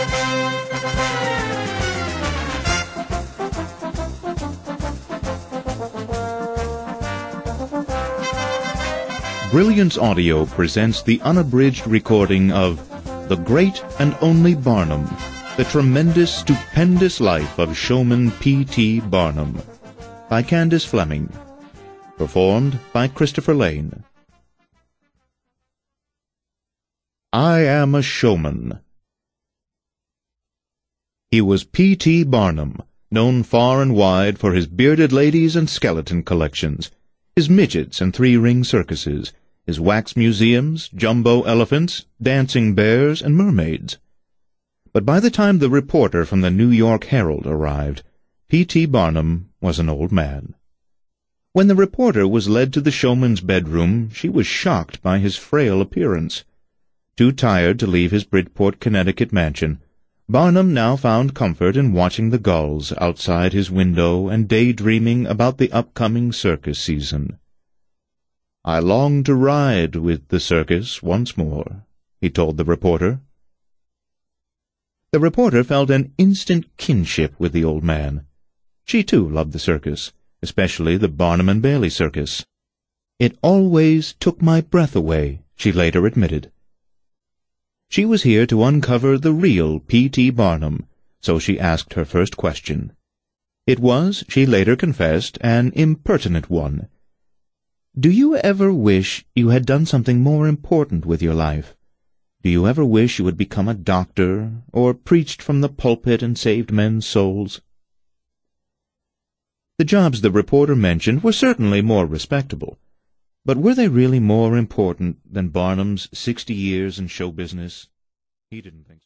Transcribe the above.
Brilliance Audio presents the unabridged recording of The Great and Only Barnum, the tremendous, stupendous life of showman P.T. Barnum, by Candace Fleming, performed by Christopher Lane. I am a showman. He was P.T. Barnum, known far and wide for his bearded ladies and skeleton collections, his midgets and three-ring circuses, his wax museums, jumbo elephants, dancing bears, and mermaids. But by the time the reporter from the New York Herald arrived, P.T. Barnum was an old man. When the reporter was led to the showman's bedroom, she was shocked by his frail appearance. Too tired to leave his Bridgeport, Connecticut mansion, Barnum now found comfort in watching the gulls outside his window and daydreaming about the upcoming circus season. I long to ride with the circus once more, he told the reporter. The reporter felt an instant kinship with the old man. She, too, loved the circus, especially the Barnum and Bailey circus. It always took my breath away, she later admitted. She was here to uncover the real P.T. Barnum, so she asked her first question. It was, she later confessed, an impertinent one. Do you ever wish you had done something more important with your life? Do you ever wish you had become a doctor, or preached from the pulpit and saved men's souls? The jobs the reporter mentioned were certainly more respectable, but were they really more important than Barnum's 60 years in show business? He didn't think so.